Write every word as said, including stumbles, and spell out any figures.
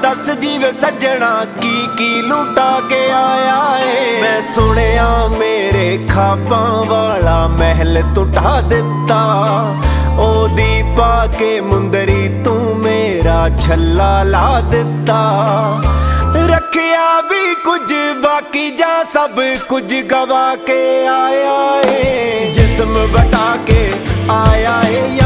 दस जीवे सजना की की लुटा के आया है। मैं सुनिया मेरे खाबां वाला महल टुटा दिता, ओदी पाके मुंदरी तू मेरा छल्ला ला दिता। रखिया भी कुछ बाकी जा सब कुछ गवा के आया है, जिस्म बटा के आया है।